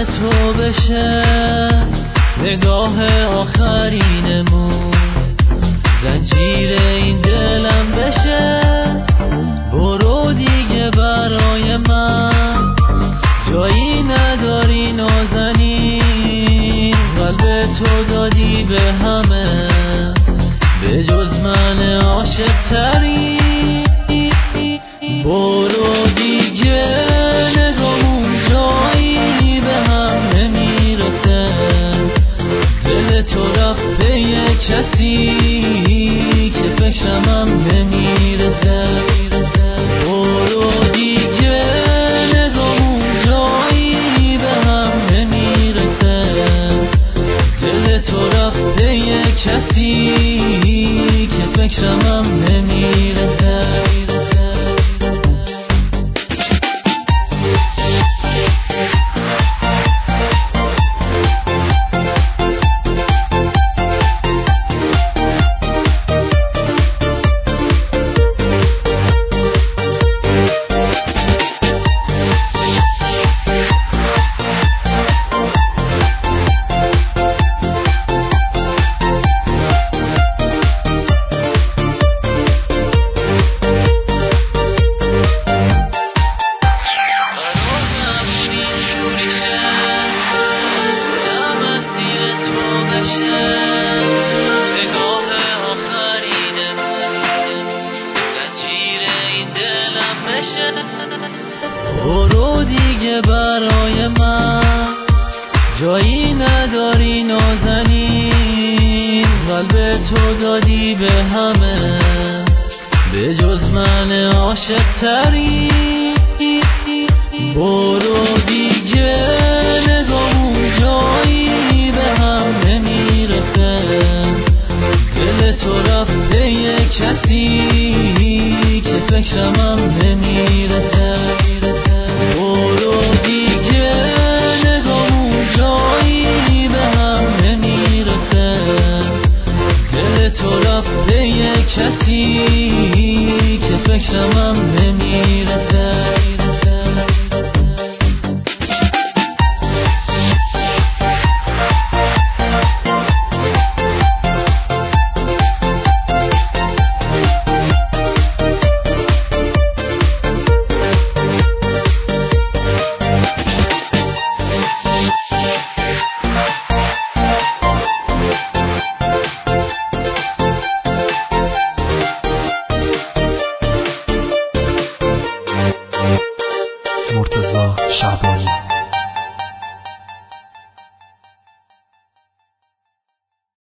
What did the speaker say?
تو بشه نگاه آخرینمون، زنجیر این دلم بشه. برو دیگه برای من، جایی نداری نازنین. قلب تو دادی به همه، به جز من عاشق تری. برو دیگه، نگامون جایی به هم نمیرسه. دل تو رفته یه کسی که فکرم هم نمیرسه. برو دیگه، نگامون جایی به هم نمیرسه. دل تو رفته یه کسی که فکرم هم نمیرسه. برو دیگه برای من، جایی نداری نازنین. قلب تو دادی به همه، به جز من عاشق تری. برو دیگه، نگامون جایی به هم نمیرسه. دل تو رفته یه کسی که فکرم هم نمیرسه.